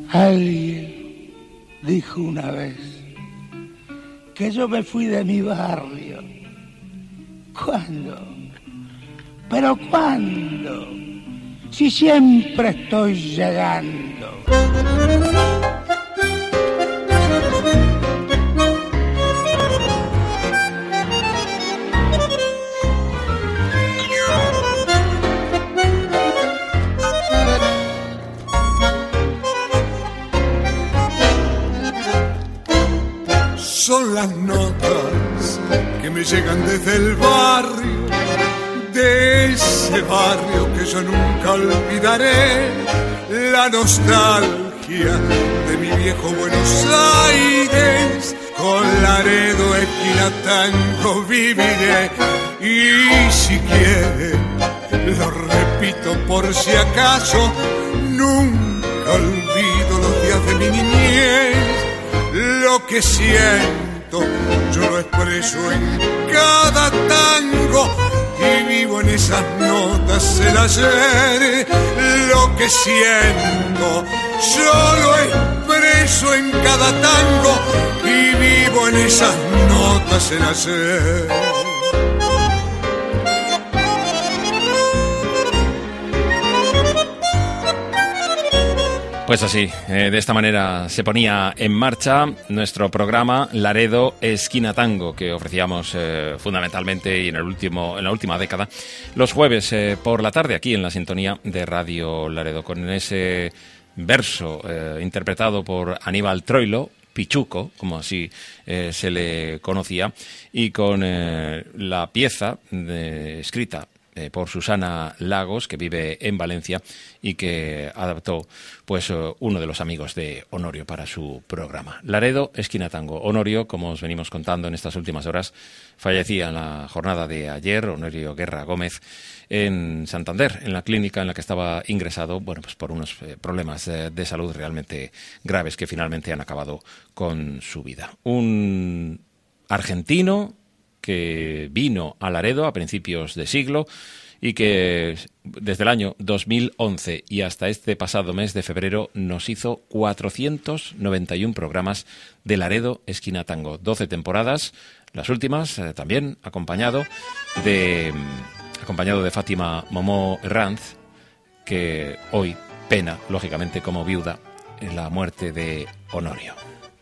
Alguien dijo una vez que yo me fui de mi barrio. ¿Cuándo? ¿Pero cuándo? Si siempre estoy llegando. Son las notas que me llegan desde el barrio, de ese barrio que yo nunca olvidaré, la nostalgia de mi viejo Buenos Aires, con Laredo, esquina, Tango viviré, y si quiere, lo repito por si acaso, nunca olvido los días de mi niñez. Lo que siento, yo lo expreso en cada tango y vivo en esas notas el ayer. Lo que siento, yo lo expreso en cada tango y vivo en esas notas el ayer. Pues así, de esta manera se ponía en marcha nuestro programa Laredo Esquina Tango, que ofrecíamos fundamentalmente y en la última década, los jueves por la tarde aquí en la sintonía de Radio Laredo, con ese verso interpretado por Aníbal Troilo, Pichuco, como así se le conocía, y con la pieza escrita por Susana Lagos, que vive en Valencia y que adaptó pues uno de los amigos de Honorio para su programa. Laredo, Esquina Tango. Honorio, como os venimos contando en estas últimas horas, fallecía en la jornada de ayer, Honorio Guerra Gómez, en Santander, en la clínica en la que estaba ingresado, bueno, pues por unos problemas de salud realmente graves que finalmente han acabado con su vida. Un argentino que vino a Laredo a principios de siglo y que desde el año 2011 y hasta este pasado mes de febrero nos hizo 491 programas de Laredo Esquina Tango, 12 temporadas, las últimas también acompañado de Fátima Momó Herranz, que hoy pena, lógicamente, como viuda en la muerte de Honorio.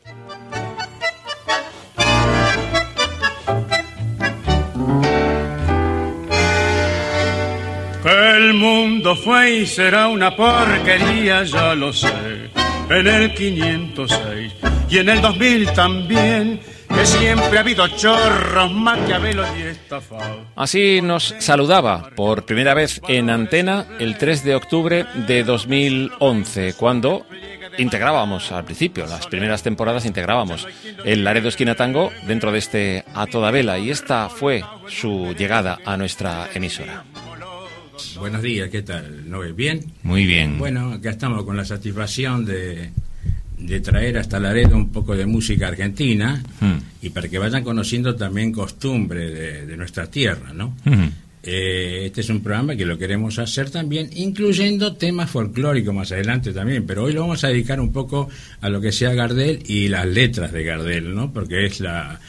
Que el mundo fue y será una porquería, ya lo sé, en el 506 y en el 2000 también, que siempre ha habido chorros, maquiavelos y estafados. Así nos saludaba por primera vez en antena el 3 de octubre de 2011, cuando integrábamos al principio, las primeras temporadas integrábamos el Laredo Esquina Tango dentro de este A Toda Vela, y esta fue su llegada a nuestra emisora. Buenos días, ¿qué tal? ¿No ves bien? Muy bien. Bueno, acá estamos con la satisfacción de traer hasta Laredo un poco de música argentina y para que vayan conociendo también costumbre de nuestra tierra, ¿no? Este es un programa que lo queremos hacer también, incluyendo temas folclóricos más adelante también, pero hoy lo vamos a dedicar un poco a lo que sea Gardel y las letras de Gardel, ¿no? Porque es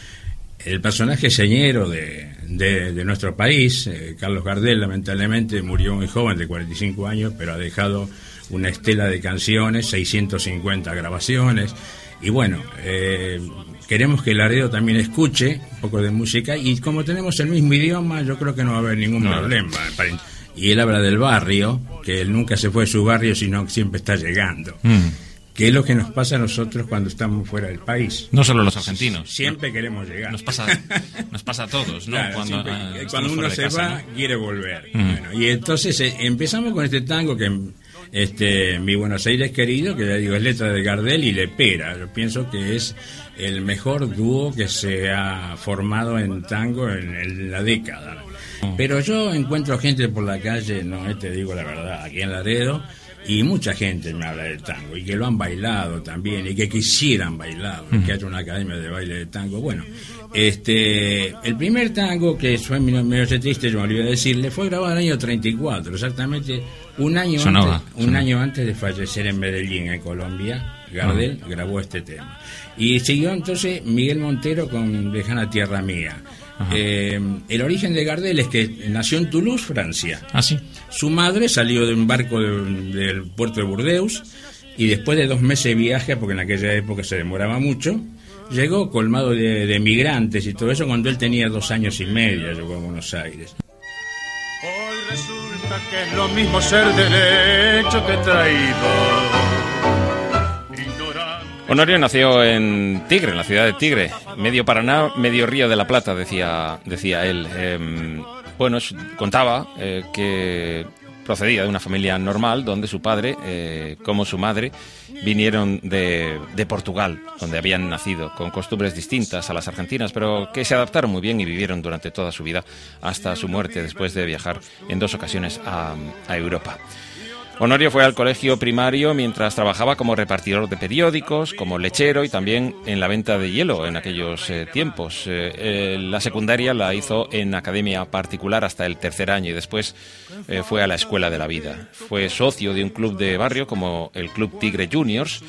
el personaje señero de nuestro país. Carlos Gardel lamentablemente murió muy joven, de 45 años, pero ha dejado una estela de canciones, 650 grabaciones, y bueno, queremos que Laredo también escuche un poco de música, y como tenemos el mismo idioma, yo creo que no va a haber ningún problema. Y él habla del barrio, que él nunca se fue de su barrio, sino que siempre está llegando. Que es lo que nos pasa a nosotros cuando estamos fuera del país. No solo los argentinos. Siempre queremos llegar. Nos pasa a todos, ¿no? Claro, cuando uno se va, ¿no? Quiere volver. Bueno, y entonces empezamos con este tango que Mi Buenos Aires querido, que ya digo, es letra de Gardel y Lepera. Yo pienso que es el mejor dúo que se ha formado en tango en la década. Pero yo encuentro gente por la calle, no te digo la verdad, aquí en Laredo, y mucha gente me habla del tango, y que lo han bailado también, y que quisieran bailarlo, que haya una academia de baile de tango. Bueno, El primer tango, que fue en 1983, yo me olvidé decirle, fue grabado en el año 34, exactamente un año antes de fallecer en Medellín, en Colombia. Gardel grabó este tema. Y siguió entonces Miguel Montero con Lejana Tierra Mía. El origen de Gardel es que nació en Toulouse, Francia. ¿Ah, sí? Su madre salió de un barco del puerto de Burdeos y después de 2 meses de viaje, porque en aquella época se demoraba mucho, llegó colmado de migrantes y todo eso cuando él tenía 2 años y medio, llegó a Buenos Aires. Hoy resulta que es lo mismo ser derecho que traidor. Honorio nació en Tigre, en la ciudad de Tigre, medio Paraná, medio Río de la Plata, decía él. Contaba que procedía de una familia normal, donde su padre, como su madre, vinieron de Portugal, donde habían nacido, con costumbres distintas a las argentinas, pero que se adaptaron muy bien y vivieron durante toda su vida hasta su muerte, después de viajar en 2 ocasiones a Europa. Honorio fue al colegio primario mientras trabajaba como repartidor de periódicos, como lechero y también en la venta de hielo en aquellos tiempos. La secundaria la hizo en academia particular hasta el 3er año y después fue a la Escuela de la Vida. Fue socio de un club de barrio como el Club Tigre Juniors,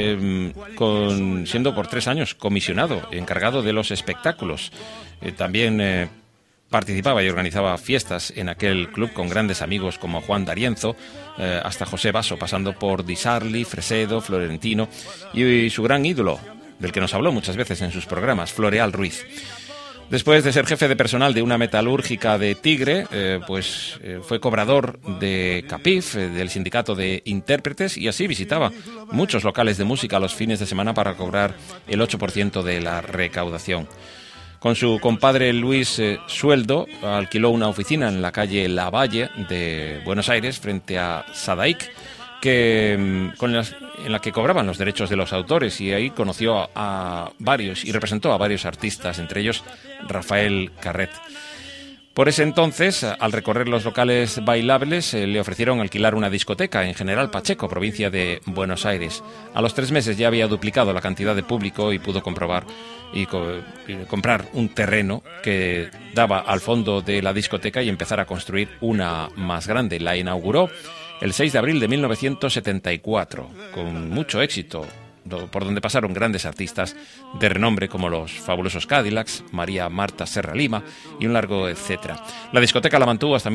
siendo por 3 años comisionado, encargado de los espectáculos. También participaba y organizaba fiestas en aquel club con grandes amigos como Juan D'Arienzo, hasta José Basso, pasando por Di Sarli, Fresedo, Florentino y su gran ídolo, del que nos habló muchas veces en sus programas, Floreal Ruiz. Después de ser jefe de personal de una metalúrgica de Tigre, fue cobrador de CAPIF, del sindicato de intérpretes, y así visitaba muchos locales de música los fines de semana para cobrar el 8% de la recaudación. Con su compadre Luis Sueldo alquiló una oficina en la calle Lavalle de Buenos Aires frente a Sadaic, en la que cobraban los derechos de los autores, y ahí conoció a varios y representó a varios artistas, entre ellos Rafael Carret. Por ese entonces, al recorrer los locales bailables, le ofrecieron alquilar una discoteca en General Pacheco, provincia de Buenos Aires. A los 3 meses ya había duplicado la cantidad de público y pudo comprobar y comprar un terreno que daba al fondo de la discoteca y empezar a construir una más grande. La inauguró el 6 de abril de 1974, con mucho éxito, por donde pasaron grandes artistas de renombre como los fabulosos Cadillacs, María Marta Serra Lima y un largo etcétera. La discoteca la mantuvo hasta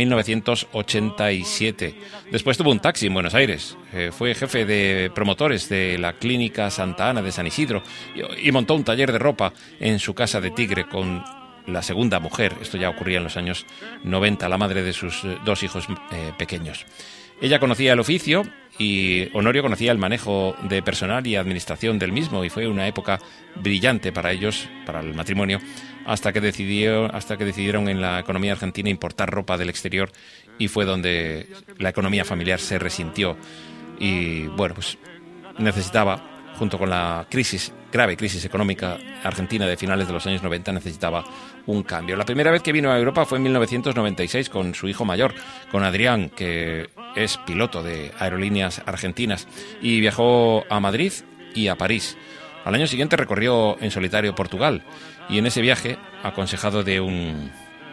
1987. Después tuvo un taxi en Buenos Aires. Fue jefe de promotores de la Clínica Santa Ana de San Isidro y montó un taller de ropa en su casa de Tigre con la segunda mujer. Esto ya ocurría en los años 90, la madre de sus 2 hijos pequeños. Ella conocía el oficio y Honorio conocía el manejo de personal y administración del mismo, y fue una época brillante para ellos, para el matrimonio, hasta que decidieron en la economía argentina importar ropa del exterior, y fue donde la economía familiar se resintió y necesitaba, junto con la grave crisis económica argentina de finales de los años 90, necesitaba un cambio. La primera vez que vino a Europa fue en 1996 con su hijo mayor, con Adrián, que es piloto de aerolíneas argentinas, y viajó a Madrid y a París. Al año siguiente recorrió en solitario Portugal, y en ese viaje, aconsejado de un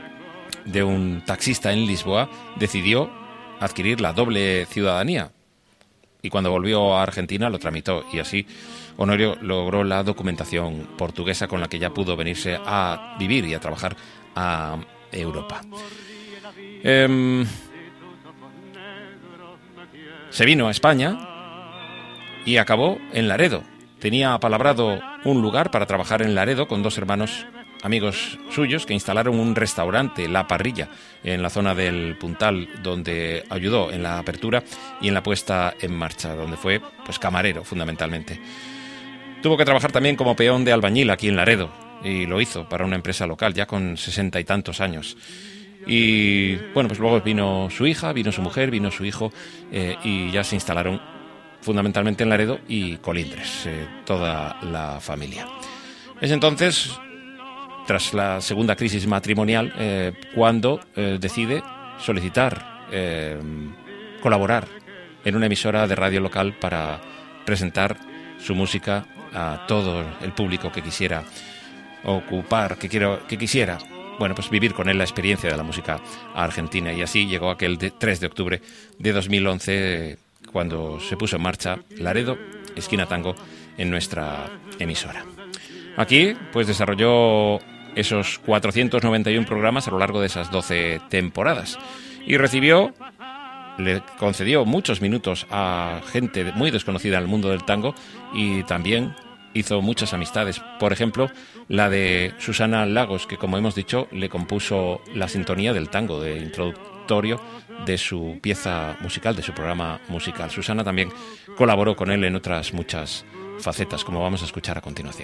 taxista en Lisboa, decidió adquirir la doble ciudadanía, y cuando volvió a Argentina lo tramitó, y así Honorio logró la documentación portuguesa con la que ya pudo venirse a vivir y a trabajar a Europa. Se vino a España y acabó en Laredo. Tenía apalabrado un lugar para trabajar en Laredo con 2 hermanos amigos suyos que instalaron un restaurante, La Parrilla, en la zona del Puntal, donde ayudó en la apertura y en la puesta en marcha, donde fue camarero fundamentalmente. Tuvo que trabajar también como peón de albañil aquí en Laredo, y lo hizo para una empresa local ya con 60 y tantos años. Y luego vino su hija, vino su mujer, vino su hijo, y ya se instalaron fundamentalmente en Laredo y Colindres, toda la familia. Es entonces, tras la segunda crisis matrimonial, cuando decide solicitar colaborar en una emisora de radio local para presentar su música a todo el público que quisiera ocupar, que quisiera, bueno, pues vivir con él la experiencia de la música argentina. Y así llegó aquel 3 de octubre de 2011, cuando se puso en marcha Laredo, Esquina Tango, en nuestra emisora. Aquí, pues desarrolló esos 491 programas a lo largo de esas 12 temporadas y le concedió muchos minutos a gente muy desconocida en el mundo del tango, y también hizo muchas amistades. Por ejemplo, la de Susana Lagos, que, como hemos dicho, le compuso la sintonía del tango, de introductorio de su pieza musical, de su programa musical. Susana también colaboró con él en otras muchas facetas, como vamos a escuchar a continuación.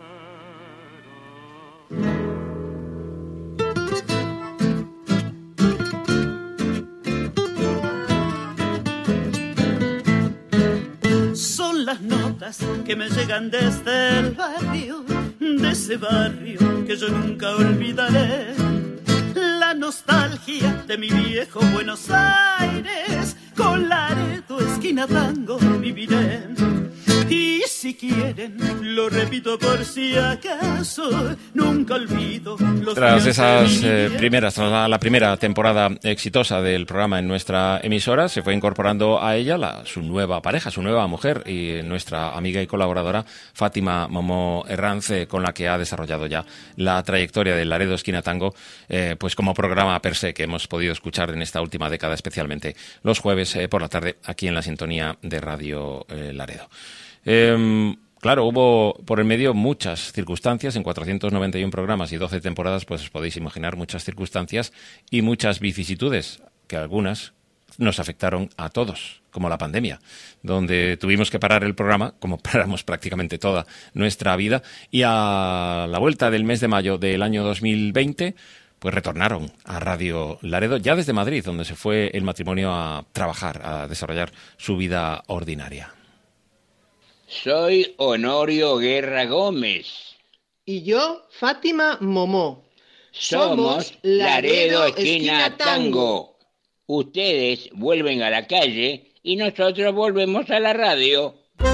Son las notas que me llegan desde el barrio, de ese barrio que yo nunca olvidaré. La nostalgia de mi viejo Buenos Aires, con Laredo, Esquina Tango viviré. Y si quieren, lo repito por si acaso, nunca olvido los Tras esas tras la primera temporada exitosa del programa en nuestra emisora, se fue incorporando a ella su nueva pareja, su nueva mujer, y nuestra amiga y colaboradora Fátima Momó Herranz, con la que ha desarrollado ya la trayectoria del Laredo Esquina Tango, pues como programa per se, que hemos podido escuchar en esta última década, especialmente los jueves por la tarde, aquí en la sintonía de Radio Laredo. Claro, hubo por el medio muchas circunstancias, en 491 programas y 12 temporadas, pues os podéis imaginar muchas circunstancias y muchas vicisitudes, que algunas nos afectaron a todos, como la pandemia, donde tuvimos que parar el programa, como paramos prácticamente toda nuestra vida, y a la vuelta del mes de mayo del año 2020, pues retornaron a Radio Laredo, ya desde Madrid, donde se fue el matrimonio a trabajar, a desarrollar su vida ordinaria. Soy Honorio Guerra Gómez. Y yo, Fátima Momó. Somos Laredo Esquina Tango. Ustedes vuelven a la calle y nosotros volvemos a la radio.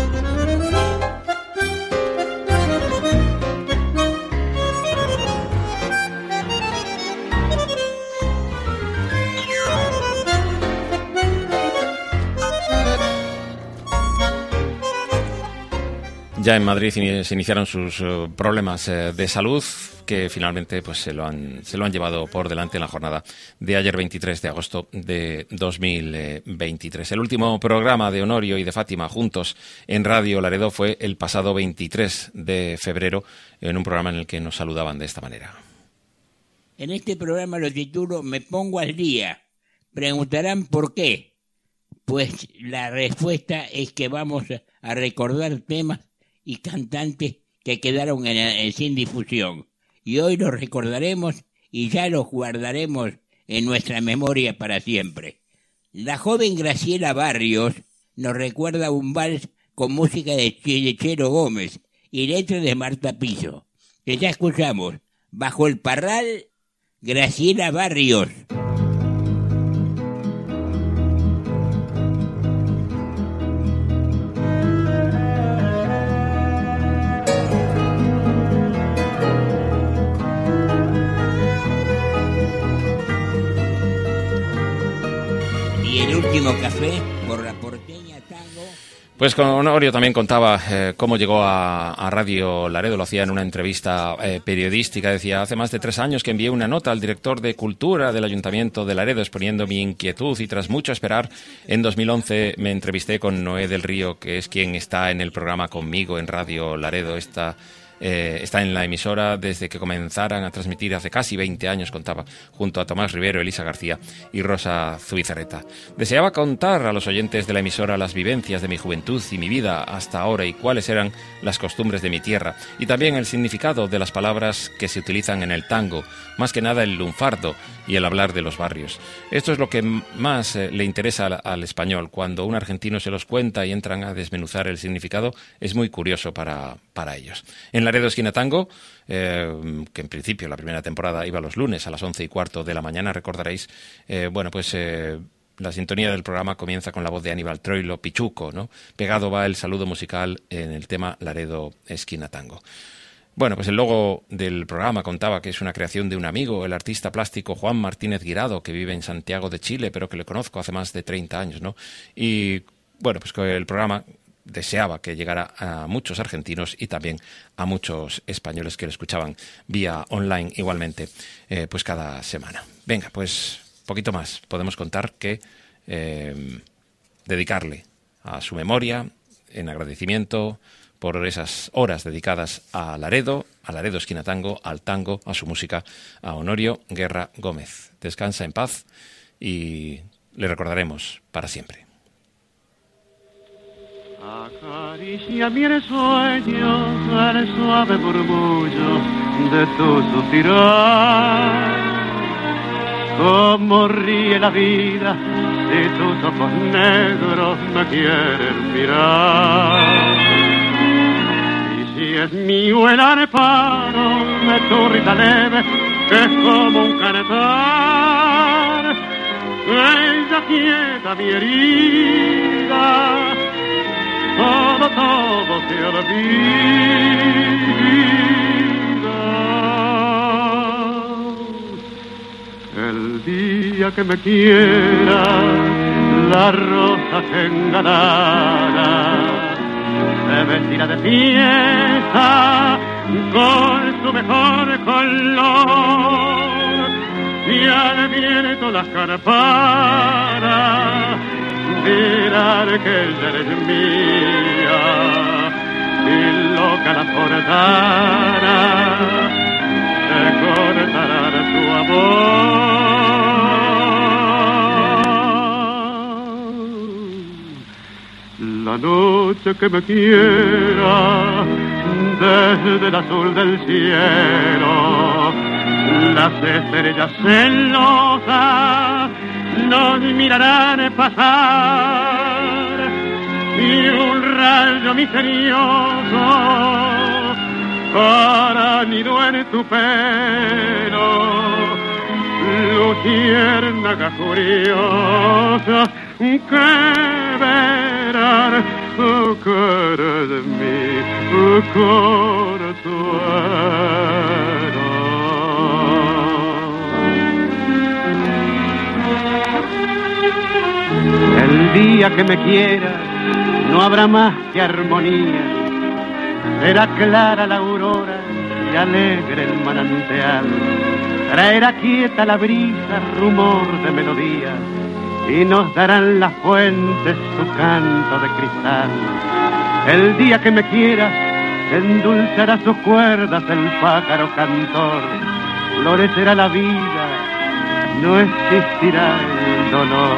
Ya en Madrid se iniciaron sus problemas de salud, que finalmente pues se lo han llevado por delante en la jornada de ayer, 23 de agosto de 2023. El último programa de Honorio y de Fátima juntos en Radio Laredo fue el pasado 23 de febrero, en un programa en el que nos saludaban de esta manera. En este programa lo titulo Me pongo al día. Preguntarán por qué. Pues la respuesta es que vamos a recordar temas y cantantes que quedaron sin difusión. Y hoy los recordaremos y ya los guardaremos en nuestra memoria para siempre. La joven Graciela Barrios nos recuerda un vals con música de Chelo Gómez y letra de Marta Piso, que ya escuchamos. Bajo el Parral, Graciela Barrios. Café por la porteña tango. Pues con Honorio también contaba cómo llegó a Radio Laredo. Lo hacía en una entrevista periodística. Decía: hace más de 3 años que envié una nota al director de Cultura del Ayuntamiento de Laredo exponiendo mi inquietud, y tras mucho esperar, en 2011 me entrevisté con Noé del Río, que es quien está en el programa conmigo en Radio Laredo. Está en la emisora desde que comenzaran a transmitir hace casi 20 años, contaba, junto a Tomás Rivero, Elisa García y Rosa Zubizarreta. Deseaba contar a los oyentes de la emisora las vivencias de mi juventud y mi vida hasta ahora, y cuáles eran las costumbres de mi tierra, y también el significado de las palabras que se utilizan en el tango, más que nada el lunfardo y el hablar de los barrios. Esto es lo que más le interesa al español. Cuando un argentino se los cuenta y entran a desmenuzar el significado, es muy curioso para ellos. En Laredo Esquina Tango, que en principio la primera temporada iba los lunes a las 11:15 de la mañana, recordaréis, la sintonía del programa comienza con la voz de Aníbal Troilo, Pichuco, ¿no? Pegado va el saludo musical en el tema Laredo Esquina Tango. Bueno, pues el logo del programa contaba que es una creación de un amigo, el artista plástico Juan Martínez Guirado, que vive en Santiago de Chile, pero que le conozco hace más de 30 años, ¿no? Y bueno, pues que el programa deseaba que llegara a muchos argentinos y también a muchos españoles que lo escuchaban vía online igualmente, pues cada semana. Venga, pues poquito más. Podemos contar que dedicarle a su memoria, en agradecimiento por esas horas dedicadas a Laredo Esquina Tango, al tango, a su música, a Honorio Guerra Gómez. Descansa en paz y le recordaremos para siempre. Acaricia mi sueño el suave murmullo de tu suspirar. Cómo ríe la vida si tus ojos negros me quieren mirar. Si es mío el amparo de tu risa leve, que es como un cantar, ella quieta mi herida, todo se olvida. El día que me quiera, la rosa que engalara se vestirá de fiesta con su mejor color, y al viento las campanas dirán que ella eres mía, y loca la forzana se cortará de su amor. La noche que me quiera, desde el azul del cielo, las estrellas celosas nos mirarán pasar, y un rayo misterioso para nido en tu pelo, luciérnaga curiosa que verán cara de mí consuelo. El día que me quiera no habrá más que armonía, será clara la aurora y alegre el manantial, traerá quieta la brisa rumor de melodía, y nos darán las fuentes su canto de cristal. El día que me quiera endulzará sus cuerdas el pájaro cantor, florecerá la vida, no existirá el dolor.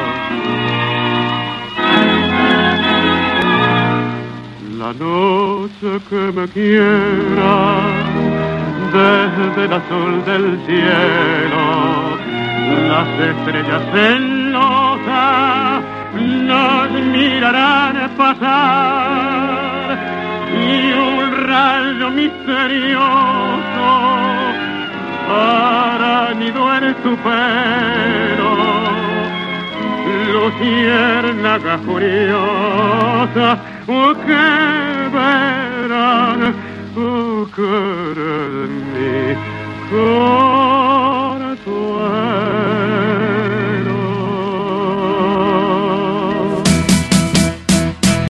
La noche que me quiera, desde el azul del cielo, las estrellas celosas nos mirarán pasar, y un rayo misterioso para nido en tu pelo, luciérnaga curiosa que verán cara de mí.